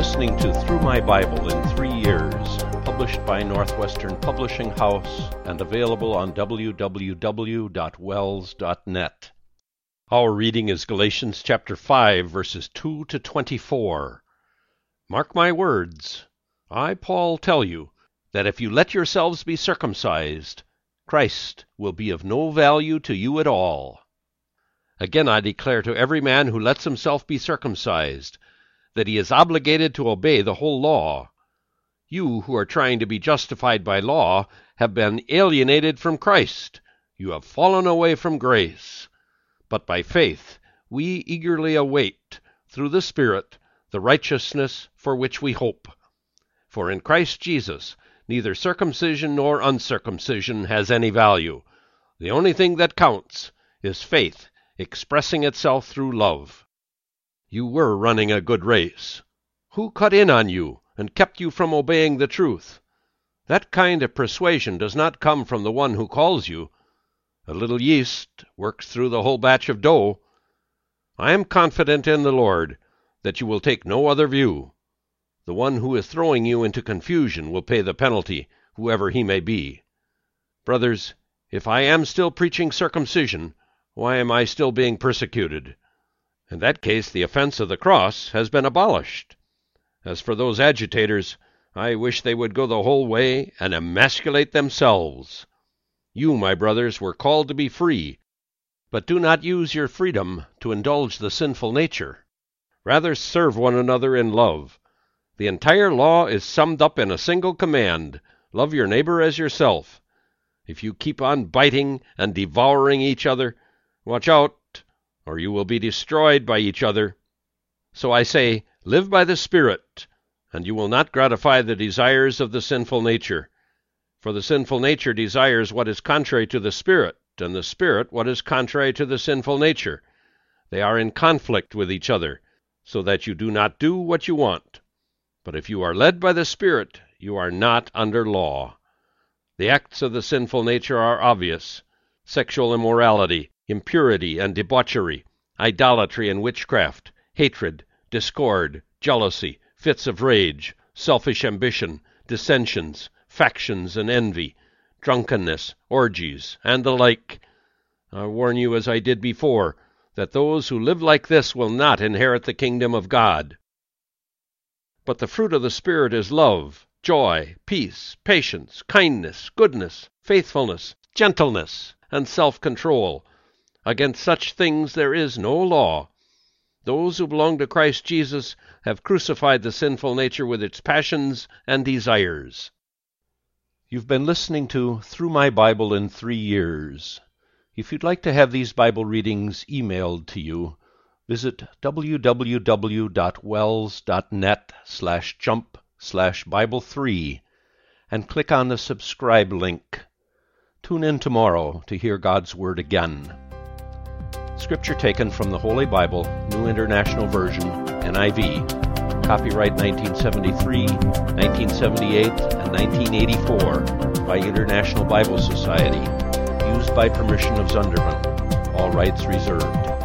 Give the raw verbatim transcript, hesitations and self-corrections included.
listening to Through My Bible in Three Years, published by Northwestern Publishing House and available on w w w dot wells dot net. Our reading is Galatians chapter five, verses two to twenty-four. Mark my words. I, Paul, tell you that if you let yourselves be circumcised, Christ will be of no value to you at all. Again I declare to every man who lets himself be circumcised that he is obligated to obey the whole law. You who are trying to be justified by law have been alienated from Christ. You have fallen away from grace. But by faith we eagerly await, through the Spirit, the righteousness for which we hope. For in Christ Jesus neither circumcision nor uncircumcision has any value. The only thing that counts is faith expressing itself through love. You were running a good race. Who cut in on you and kept you from obeying the truth? That kind of persuasion does not come from the one who calls you. A little yeast works through the whole batch of dough. I am confident in the Lord that you will take no other view. The one who is throwing you into confusion will pay the penalty, whoever he may be. Brothers, if I am still preaching circumcision, why am I still being persecuted? In that case, the offense of the cross has been abolished. As for those agitators, I wish they would go the whole way and emasculate themselves. You, my brothers, were called to be free, but do not use your freedom to indulge the sinful nature. Rather serve one another in love. The entire law is summed up in a single command: love your neighbor as yourself. If you keep on biting and devouring each other, watch out, or you will be destroyed by each other. So I say, live by the Spirit, and you will not gratify the desires of the sinful nature. For the sinful nature desires what is contrary to the Spirit, and the Spirit what is contrary to the sinful nature. They are in conflict with each other, so that you do not do what you want. But if you are led by the Spirit, you are not under law. The acts of the sinful nature are obvious: sexual immorality, impurity and debauchery, idolatry and witchcraft, hatred, discord, jealousy, fits of rage, selfish ambition, dissensions, factions and envy, drunkenness, orgies, and the like. I warn you, as I did before, that those who live like this will not inherit the kingdom of God. But the fruit of the Spirit is love, joy, peace, patience, kindness, goodness, faithfulness, gentleness, and self-control. Against such things there is no law. Those who belong to Christ Jesus have crucified the sinful nature with its passions and desires. You've been listening to Through My Bible in Three Years. If you'd like to have these Bible readings emailed to you, visit w w w dot wells dot net slash jump slash Bible three and click on the subscribe link. Tune in tomorrow to hear God's Word again. Scripture taken from the Holy Bible, New International Version, N I V, copyright nineteen seventy-three, nineteen seventy-eight, and nineteen eighty-four by International Bible Society, used by permission of Zunderman. All rights reserved.